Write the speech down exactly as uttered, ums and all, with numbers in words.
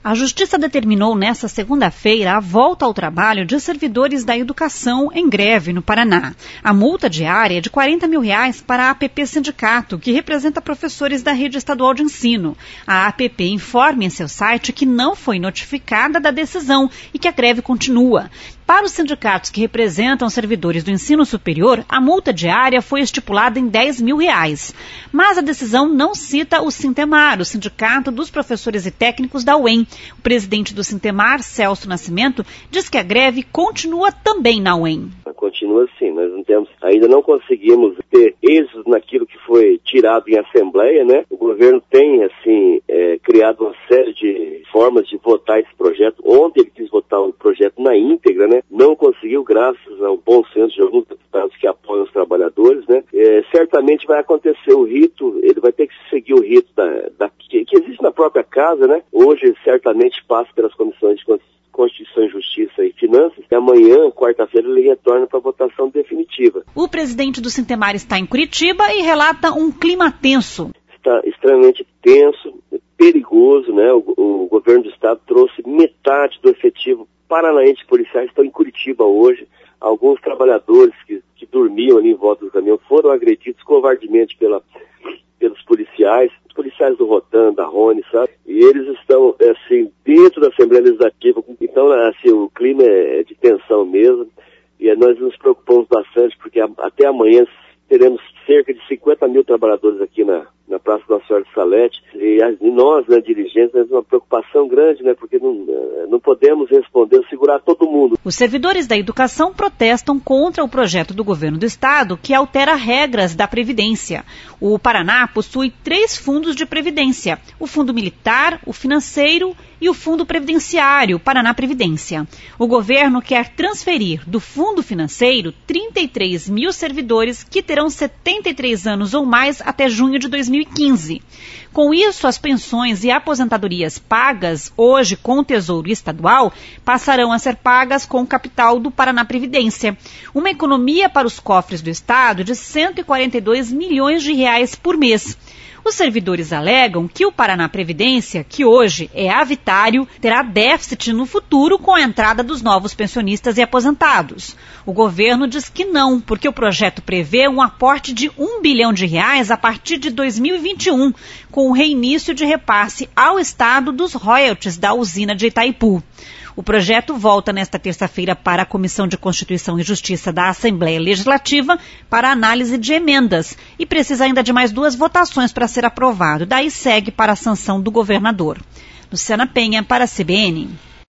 A Justiça determinou nesta segunda-feira a volta ao trabalho de servidores da educação em greve no Paraná. A multa diária é de quarenta mil reais para a A P P Sindicato, que representa professores da rede estadual de ensino. A A P P informa em seu site que não foi notificada da decisão e que a greve continua. Para os sindicatos que representam servidores do ensino superior, a multa diária foi estipulada em dez mil reais. Mas a decisão não cita o Sintemar, o Sindicato dos Professores e Técnicos da U E M. O presidente do Sintemar, Celso Nascimento, diz que a greve continua também na U E M. Continua sim, nós não temos, ainda não conseguimos ter êxito naquilo que foi tirado em assembleia, né? O governo tem, assim, é, criado uma série de formas de votar esse projeto. Ontem ele quis votar o projeto na íntegra, né? Não conseguiu, graças ao bom senso de alguns deputados que apoiam os trabalhadores, né? É, certamente vai acontecer o rito, ele vai ter que seguir o rito da, da, que, que existe na própria casa, né? Hoje, certamente, passa pelas comissões de Constituição e Justiça e Finanças, e amanhã, quarta-feira, ele retorna para a votação definitiva. O presidente do Sintemar está em Curitiba e relata um clima tenso. Está extremamente tenso, perigoso, né? O, o governo do estado trouxe metade do efetivo paranaense de policiais, estão em Curitiba hoje. Alguns trabalhadores que, que dormiam ali em volta do caminhão foram agredidos covardemente pela, pelos policiais, os policiais do Rotan, da Rony, sabe? E eles estão, assim, dentro da Assembleia Legislativa. Então, assim, o clima é de tensão mesmo. E nós nos preocupamos bastante, porque até amanhã teremos cerca de cinquenta mil trabalhadores aqui na, na Praça Nossa Senhora de Salete. E, e nós, né, dirigentes, temos uma preocupação grande, né, porque não, não podemos responder, segurar todo mundo. Os servidores da educação protestam contra o projeto do governo do estado que altera regras da Previdência. O Paraná possui três fundos de previdência: o Fundo Militar, o Financeiro e o Fundo Previdenciário, Paraná Previdência. O governo quer transferir do Fundo Financeiro trinta e três mil servidores que terão setenta e três anos ou mais até junho de dois mil e quinze. Com isso, as pensões e aposentadorias pagas hoje com o Tesouro Estadual passarão a ser pagas com o capital do Paraná Previdência. Uma economia para os cofres do estado de cento e quarenta e dois milhões de reais por mês. Os servidores alegam que o Paraná Previdência, que hoje é avitário, terá déficit no futuro com a entrada dos novos pensionistas e aposentados. O governo diz que não, porque o projeto prevê um aporte de um bilhão de reais a partir de dois mil e vinte e um, com o reinício de repasse ao estado dos royalties da usina de Itaipu. O projeto volta nesta terça-feira para a Comissão de Constituição e Justiça da Assembleia Legislativa para análise de emendas e precisa ainda de mais duas votações para ser aprovado. Daí segue para a sanção do governador. Luciana Penha, para a C B N.